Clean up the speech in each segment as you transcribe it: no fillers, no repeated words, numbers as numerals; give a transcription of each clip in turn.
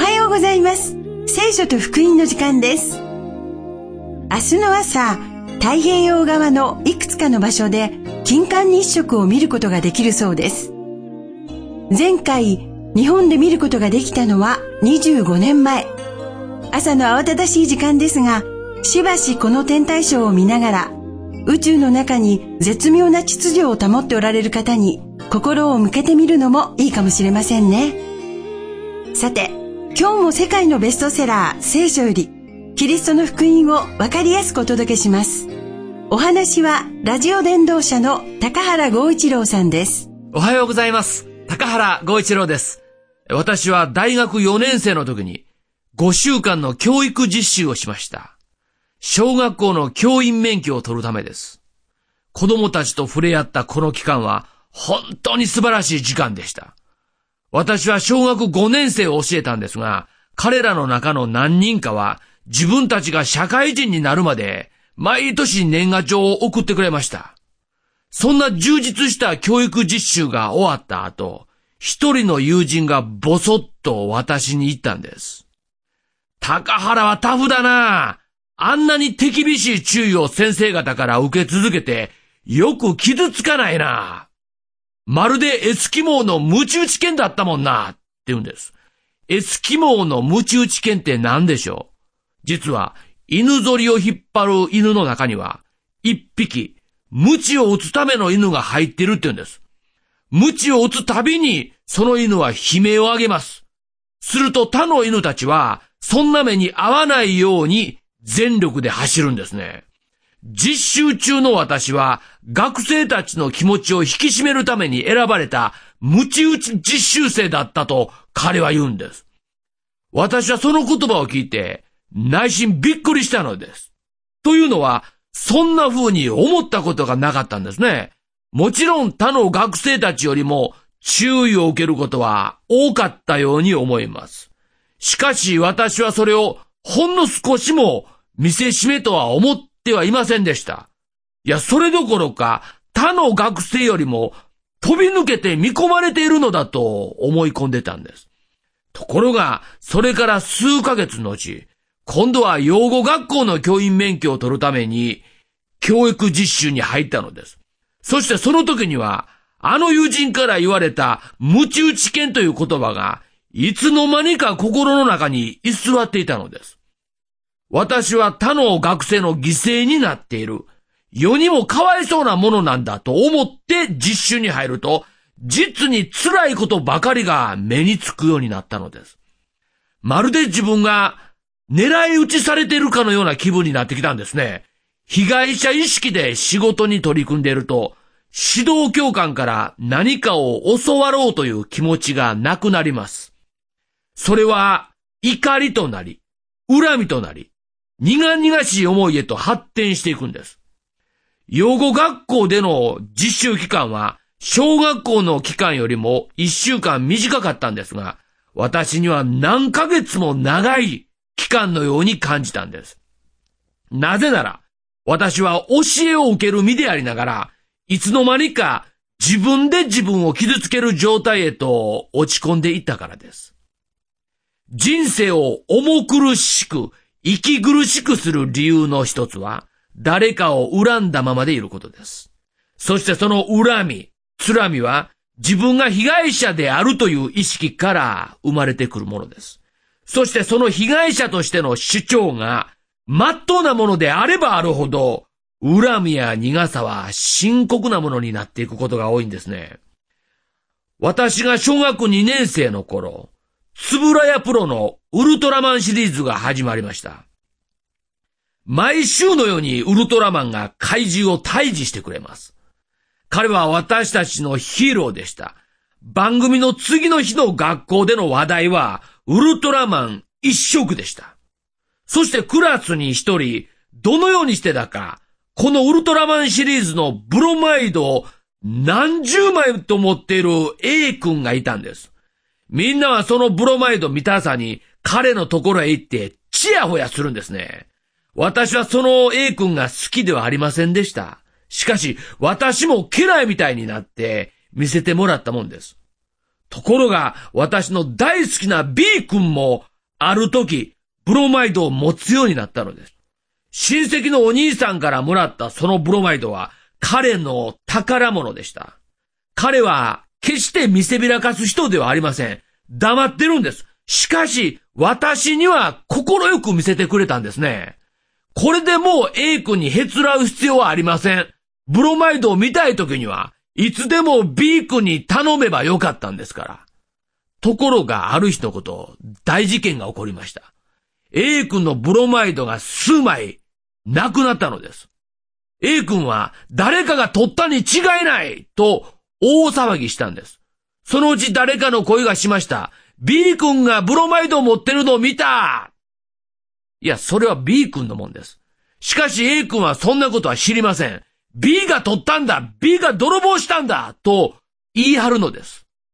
はようございます。聖書と福音の時間です。明日の朝、太平洋側のいくつかの場所で金環日食を見ることができるそうです。前回、日本で見ることができたのは25年前。朝の慌ただしい時間ですが、しばしこの天体ショーを見ながら、宇宙の中に絶妙な秩序を保っておられる方に心を向けてみるのもいいかもしれませんね。さて、今日も世界のベストセラー聖書よりキリストの福音をわかりやすくお届けします。お話はラジオ伝道者の高原剛一郎さんです。 おはようございます。高原剛一郎です。私は大学4年生の時に5週間の教育実習をしました。小学校の教員免許を取るためです。子供たちと触れ合ったこの期間は本当に素晴らしい時間でした。私は小学5年生を教えたんですが、彼らの中の何人かは自分たちが社会人になるまで毎年年賀状を送ってくれました。そんな充実した教育実習が終わった後、一人の友人がボソッと私に言ったんです。高原はタフだな。あんなに手厳しい注意を先生方から受け続けて、よく傷つかないな。まるでエスキモーのムチ打ち剣だったもんな、って言うんです。エスキモーのムチ打ち剣って何でしょう？実は、犬ぞりを引っ張る犬の中には、一匹、ムチを打つための犬が入ってるって言うんです。ムチを打つたびに、その犬は悲鳴を上げます。すると他の犬たちは、そんな目に遭わないように、全力で走るんですね。実習中の私は学生たちの気持ちを引き締めるために選ばれたムチ打ち実習生だったと彼は言うんです。私はその言葉を聞いて内心びっくりしたのです。というのはそんな風に思ったことがなかったんですね。もちろん他の学生たちよりも注意を受けることは多かったように思います。しかし私はそれをほんの少しも見せしめとは思ってはいませんでした。いや、それどころか他の学生よりも飛び抜けて見込まれているのだと思い込んでたんです。ところが、それから数ヶ月のうち、今度は養護学校の教員免許を取るために教育実習に入ったのです。そしてその時には、あの友人から言われたムチ打ち剣という言葉がいつの間にか心の中に居座っていたのです。私は他の学生の犠牲になっている、世にもかわいそうなものなんだと思って実習に入ると、実に辛いことばかりが目につくようになったのです。まるで自分が狙い撃ちされているかのような気分になってきたんですね。被害者意識で仕事に取り組んでいると、指導教官から何かを教わろうという気持ちがなくなります。それは怒りとなり、恨みとなり、苦々しい思いへと発展していくんです。養護学校での実習期間は小学校の期間よりも1週間短かったんですが、私には何ヶ月も長い期間のように感じたんです。なぜなら、私は教えを受ける身でありながら、いつの間にか自分で自分を傷つける状態へと落ち込んでいったからです。人生を重苦しく、息苦しくする理由の一つは、誰かを恨んだままでいることです。そしてその恨み、辛みは、自分が被害者であるという意識から生まれてくるものです。そしてその被害者としての主張が、真っ当なものであればあるほど、恨みや苦さは深刻なものになっていくことが多いんですね。私が小学2年生の頃、つぶらやプロのウルトラマンシリーズが始まりました。毎週のようにウルトラマンが怪獣を退治してくれます。彼は私たちのヒーローでした。番組の次の日の学校での話題はウルトラマン一色でした。そしてクラスに一人、どのようにしてだか、このウルトラマンシリーズのブロマイドを何十枚と持っている A 君がいたんです。みんなはそのブロマイド見たさに彼のところへ行ってチヤホヤするんですね。私はその A 君が好きではありませんでした。しかし私も家来みたいになって見せてもらったもんです。ところが私の大好きな B 君もある時、ブロマイドを持つようになったのです。親戚のお兄さんからもらったそのブロマイドは彼の宝物でした。彼は決して見せびらかす人ではありません。黙ってるんです。しかし、私には心よく見せてくれたんですね。これでもう A 君にへつらう必要はありません。ブロマイドを見たい時には、いつでも B 君に頼めばよかったんですから。ところがある日のこと、大事件が起こりました。A 君のブロマイドが数枚、なくなったのです。A 君は誰かが取ったに違いないと大騒ぎしたんです。そのうち誰かの声がしました。B 君がブロマイドを持ってるのを見た。いや、それは B 君のもんです。しかし A 君はそんなことは知りません。B が取ったんだ !B が泥棒したんだと言い張るのです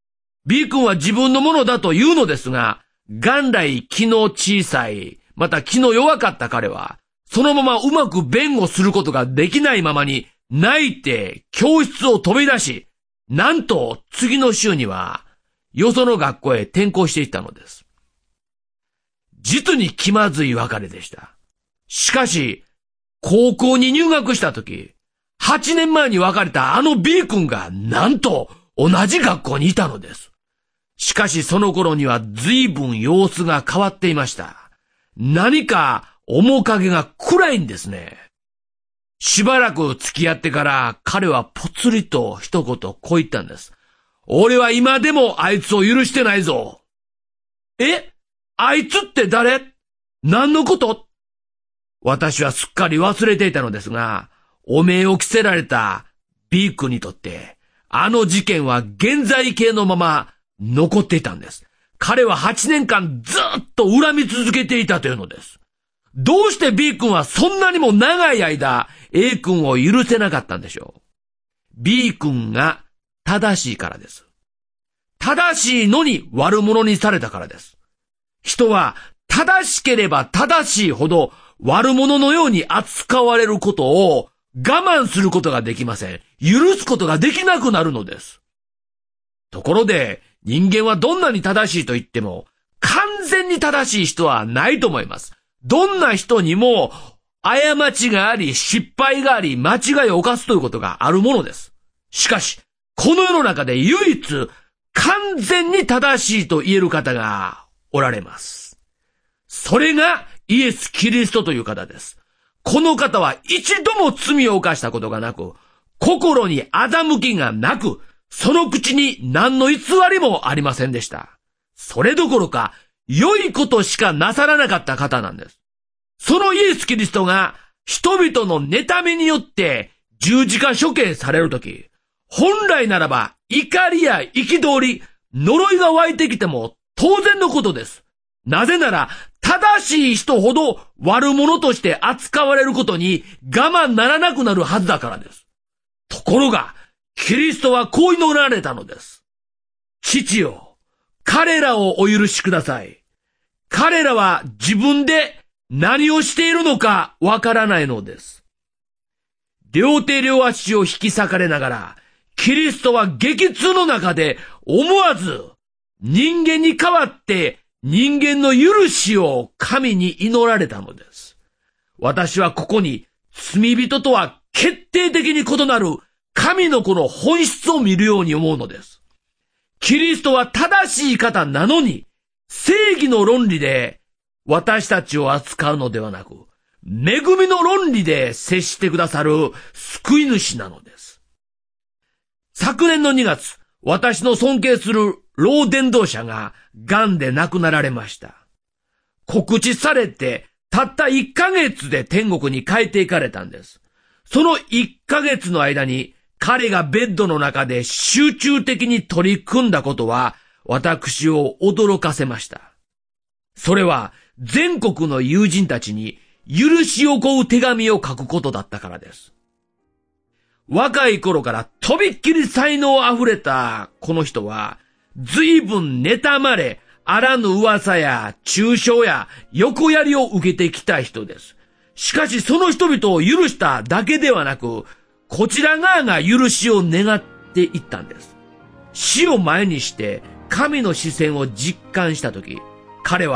。B 君は自分のものだと言うのですが、元来気の小さい、また気の弱かった彼は、そのままうまく弁護することができないままに泣いて教室を飛び出し、なんと次の週にはよその学校へ転校していったのです。実に気まずい別れでした。しかし、高校に入学した時、8年前に別れたあの B 君がなんと同じ学校にいたのです。しかしその頃には随分様子が変わっていました。何か面影が暗いんですね。しばらく付き合ってから彼はぽつりと一言こう言ったんです。俺は今でもあいつを許してないぞ。あいつって誰？何のこと？私はすっかり忘れていたのですが、汚名を着せられた B 君にとって、あの事件は現在形のまま残っていたんです。彼は8年間ずっと恨み続けていたというのです。どうして B 君はそんなにも長い間 A 君を許せなかったんでしょう。B 君が正しいからです。正しいのに悪者にされたからです。人は正しければ正しいほど悪者のように扱われることを我慢することができません。許すことができなくなるのです。ところで人間はどんなに正しいと言っても完全に正しい人はないと思います。どんな人にも過ちがあり失敗があり間違いを犯すということがあるものです。しかしこの世の中で唯一完全に正しいと言える方がおられます。それがイエス・キリストという方です。この方は一度も罪を犯したことがなく、心に欺きがなく、その口に何の偽りもありませんでした。それどころか、良いことしかなさらなかった方なんです。そのイエス・キリストが人々の妬みによって十字架処刑されるとき、本来ならば怒りや憤り、呪いが湧いてきても当然のことです。なぜなら、正しい人ほど悪者として扱われることに我慢ならなくなるはずだからです。ところが、キリストはこう祈られたのです。父よ、彼らをお許しください。彼らは自分で何をしているのかわからないのです。両手両足を引き裂かれながら、キリストは激痛の中で思わず人間に代わって人間の許しを神に祈られたのです。私はここに罪人とは決定的に異なる神の子の本質を見るように思うのです。キリストは正しい方なのに、正義の論理で私たちを扱うのではなく、恵みの論理で接してくださる救い主なのです。昨年の2月、私の尊敬する老伝道者が癌で亡くなられました。告知されてたった1ヶ月で天国に帰っていかれたんです。その1ヶ月の間に彼がベッドの中で集中的に取り組んだことは私を驚かせました。それは全国の友人たちに許しを請う手紙を書くことだったからです。若い頃からとびっきり才能あふれたこの人は随分妬まれ、あらぬ噂や中傷や横やりを受けてきた人です。しかしその人々を許しただけではなく、こちら側が許しを願っていったんです。死を前にして神の視線を実感したとき、彼は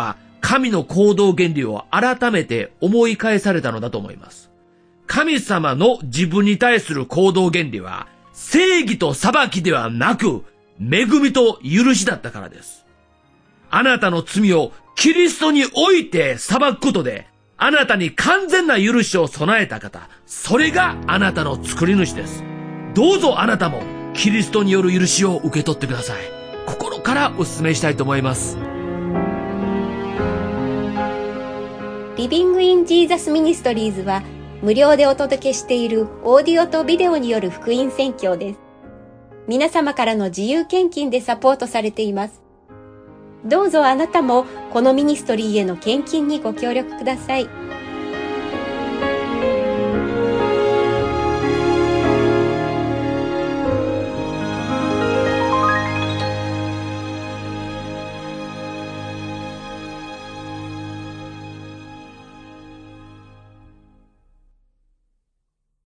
神の行動原理を改めて思い返されたのだと思います。神様の自分に対する行動原理は、正義と裁きではなく、恵みと許しだったからです。あなたの罪をキリストにおいて裁くことで、あなたに完全な許しを備えた方、それがあなたの作り主です。どうぞあなたもキリストによる許しを受け取ってください。心からお勧めしたいと思います。 リビングインジーザスミニストリーズは無料でお届けしているオーディオとビデオによる福音宣教です。皆様からの自由献金でサポートされています。どうぞあなたもこのミニストリーへの献金にご協力ください。